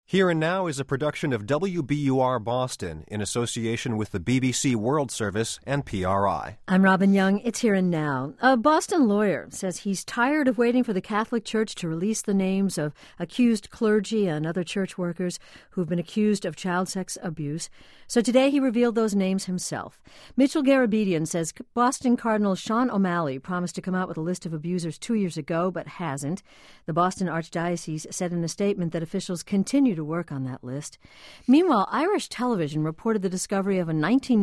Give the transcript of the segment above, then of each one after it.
Here and Now is a production of WBUR Boston in association with the BBC World Service and PRI. I'm Robin Young. It's Here and Now. A Boston lawyer says he's tired of waiting for the Catholic Church to release the names of accused clergy and other church workers who've been accused of child sex abuse. So today he revealed those names himself. Mitchell Garabedian says Boston Cardinal Sean O'Malley promised to come out with a list of abusers 2 years ago, but hasn't. The Boston Archdiocese said in a statement that officials continue to work on that list. Meanwhile, Irish television reported the discovery of a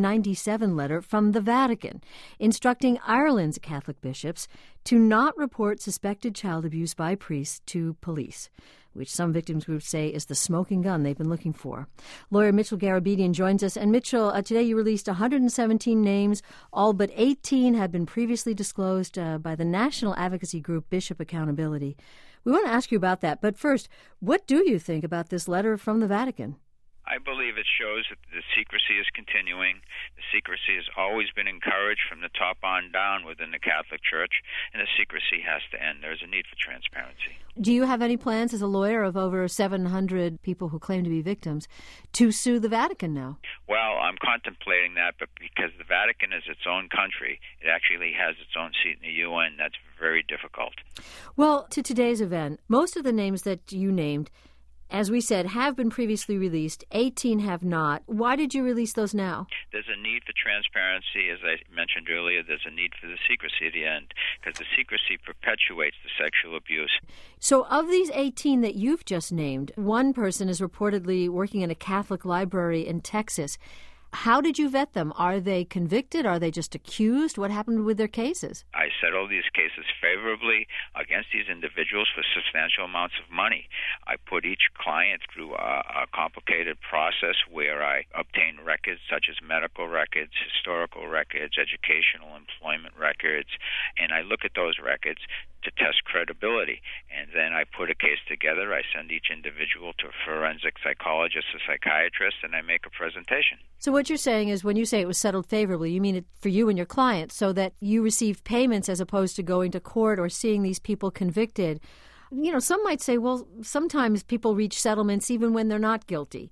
1997 letter from the Vatican instructing Ireland's Catholic bishops to not report suspected child abuse by priests to police, which some victims groups say is the smoking gun they've been looking for. Lawyer Mitchell Garabedian joins us. And Mitchell, today you released 117 names. All but 18 had been previously disclosed by the national advocacy group Bishop Accountability. We want to ask you about that. But first, what do you think about this letter from the Vatican? I believe it shows that the secrecy is continuing. The secrecy has always been encouraged from the top on down within the Catholic Church, and the secrecy has to end. There's a need for transparency. Do you have any plans as a lawyer of over 700 people who claim to be victims to sue the Vatican now? Well, I'm contemplating that, but because the Vatican is its own country, it actually has its own seat in the UN. That's very difficult. Well, to today's event, most of the names that you named, as we said, have been previously released. 18 have not. Why did you release those now? There's a need for transparency. As I mentioned earlier, there's a need for the secrecy at the end, because the secrecy perpetuates the sexual abuse. So of these 18 that you've just named, one person is reportedly working in a Catholic library in Texas. How did you vet them? Are they convicted? Are they just accused? What happened with their cases? I settled these cases favorably against these individuals for substantial amounts of money. I put each client through a complicated process where I obtain records such as medical records, historical records, educational employment records, and I look at those records to test credibility. And then I put a case together. I send each individual to a forensic psychologist, a psychiatrist, and I make a presentation. So what you're saying is when you say it was settled favorably, you mean it for you and your client, so that you received payments as opposed to going to court or seeing these people convicted. You know, some might say, well, sometimes people reach settlements even when they're not guilty.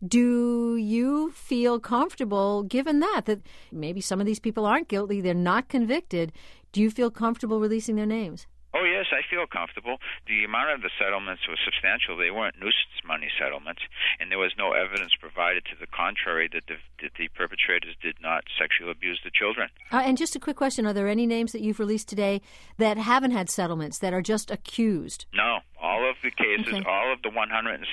Do you feel comfortable, given that maybe some of these people aren't guilty, they're not convicted, do you feel comfortable releasing their names? Oh, yes, I feel comfortable. The amount of the settlements was substantial. They weren't nuisance money settlements, and there was no evidence provided to the contrary that the perpetrators did not sexually abuse the children. And just a quick question, are there any names that you've released today that haven't had settlements, that are just accused? No. All of the cases, okay. All of the 117,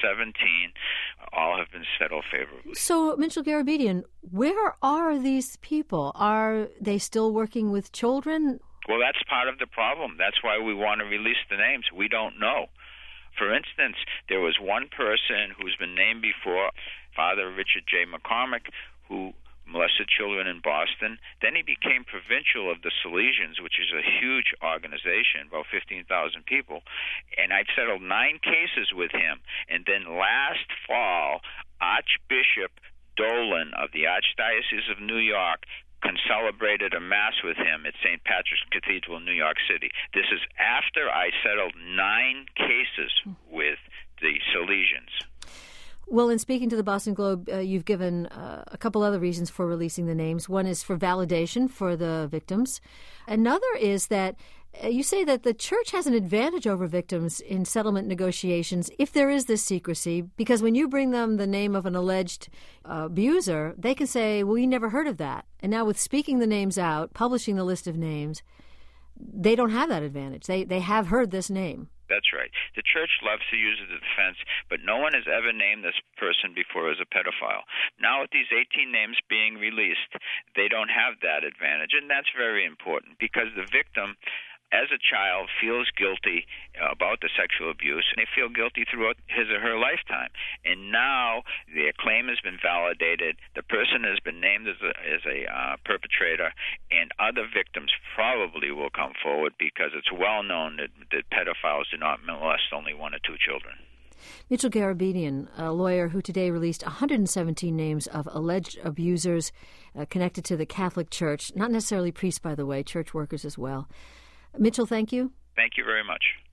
all have been settled favorably. So, Mitchell Garabedian, where are these people? Are they still working with children? Well, that's part of the problem. That's why we want to release the names. We don't know. For instance, there was one person who's been named before, Father Richard J. McCormick, who molested children in Boston. Then he became provincial of the Salesians, which is a huge organization, about 15,000 people. And I've settled 9 cases with him. And then last fall, Archbishop Dolan of the Archdiocese of New York celebrated a Mass with him at St. Patrick's Cathedral in New York City. This is after I settled 9 cases with the Salesians. Well, in speaking to the Boston Globe, you've given a couple other reasons for releasing the names. One is for validation for the victims. Another is that you say that the church has an advantage over victims in settlement negotiations if there is this secrecy, because when you bring them the name of an alleged abuser, they can say, well, we never heard of that. And now with speaking the names out, publishing the list of names, they don't have that advantage. They have heard this name. That's right. The church loves to use it as a defense, but no one has ever named this person before as a pedophile. Now with these 18 names being released, they don't have that advantage, and that's very important because the victim, as a child, feels guilty about the sexual abuse, and they feel guilty throughout his or her lifetime. And now their claim has been validated. The person has been named as a perpetrator, and other victims probably will come forward because it's well known that pedophiles do not molest only 1 or 2 children. Mitchell Garabedian, a lawyer who today released 117 names of alleged abusers connected to the Catholic Church, not necessarily priests, by the way, church workers as well. Mitchell, thank you. Thank you very much.